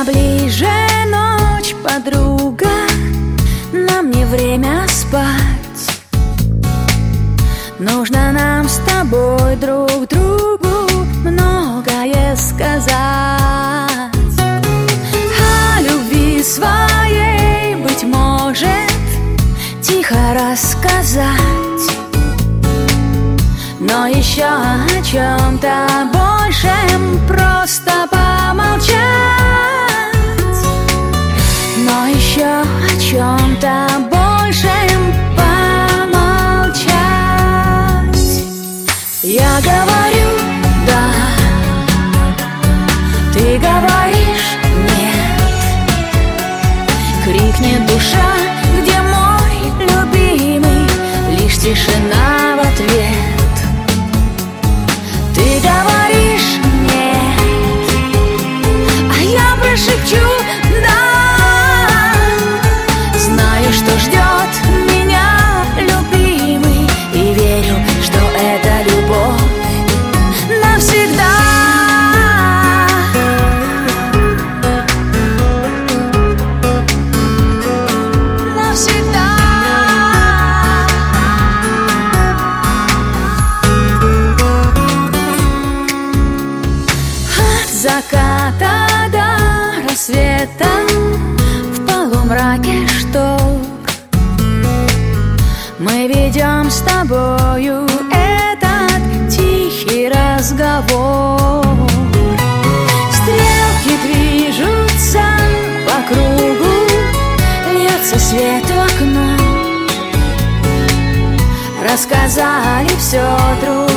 ближе ночь, подруга, нам не время спать. Нужно нам с тобой друг другу многое сказать. О любви своей, быть может, тихо рассказать, но еще о чем-то большем просто помолчать. Но еще о чем-то большем помолчать. Я говорю да, ты говоришь нет. Крикнет душа, где мой любимый, лишь тишина в ответ. Ты говоришь нет, а я прошепчу да. Знаю, что ждет меня любимый, и верю, что это любовь навсегда. Навсегда. От заката до рассвета в полумраке штор мы ведем с тобою этот тихий разговор. Стрелки движутся по кругу, льется свет в окно. Рассказали все друг